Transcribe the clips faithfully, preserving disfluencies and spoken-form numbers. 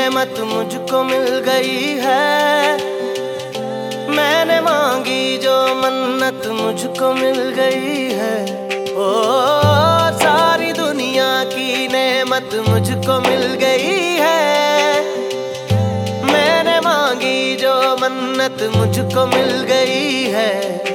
नेमत मुझको मिल गई है। मैंने मांगी जो मन्नत मुझको मिल गई है। ओ सारी दुनिया की नेमत मुझको मिल गई है। मैंने मांगी जो मन्नत मुझको मिल गई है।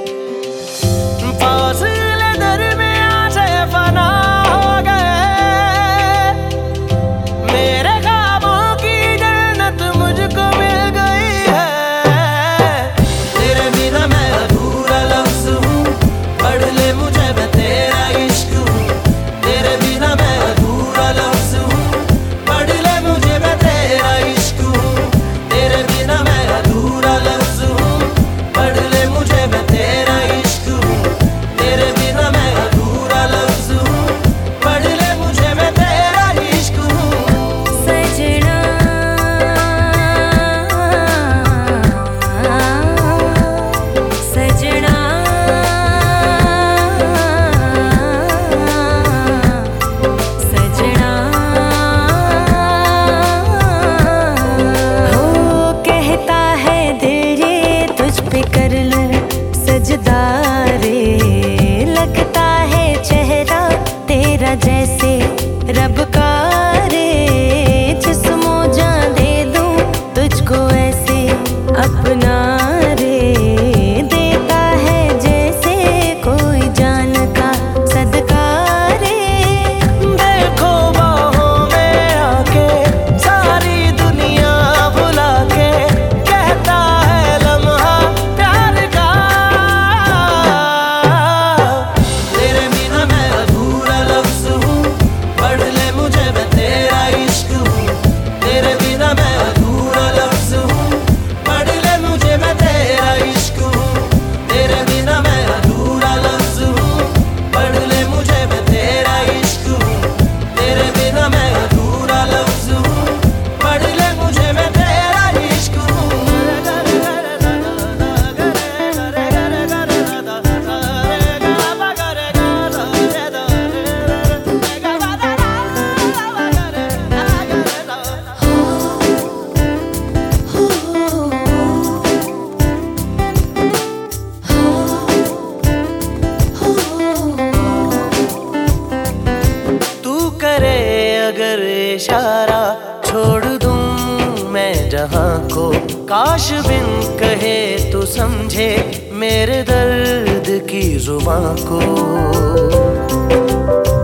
फासले दरमियां से फना हो गए, मेरे ख्वाबों की जन्नत मुझको मिल गई है। तेरे बिना मैं अधूरा लफ्ज़ हूँ, पढ़ ले मुझे मैं तेरा इश्क हूँ। तेरे बिना मैं अधूरा लफ्ज़ हूँ, पढ़ ले मुझे मैं तेरा इश्क हूँ। तेरे बिना मैं अधूरा लफ्ज़ हूँ, पढ़ ले मुझे मैं तेरा इश्क हूँ। तेरे बिना मैं अधूरा लफ्ज़ हूँ, पढ़ ले मुझे मैं तेरा इश्क हूँ। सजना सजना सजना हो कहता है दिल ये तुझ पे कर लूं सजदा रे। लगता है चेहरा तेरा जैसे रब का रे। जिस्मो जान दे दूं तुझको ऐसे अपना रे। देता है जैसे कोई जान का सदका रे। देखो बाहों में आके सारी दुनिया भुला के, कहता है लम्हा प्यार का। तेरे बिना मैं अधूरा लफ्ज़ हूँ, पढ़ ले मुझे मैं तेरा इश्क हूँ। तेरे बिना मैं अधूरा लफ्ज़ हूँ, पढ़ ले मुझे मैं तेरा इश्क हूँ। तेरे बिना मैं अधूरा लफ्ज़ हूँ, पढ़ ले मुझे मैं तेरा इश्क हूँ। तेरे बिना मैं अधूरा लफ्ज़ हूँ, पढ़ ले मुझे मैं तेरा इश्क हूँ। तू करे अगर इशारा, छोड़ दूं मैं जहां को। काश बिन कहे तू समझे मेरे दर्द की जुबां को।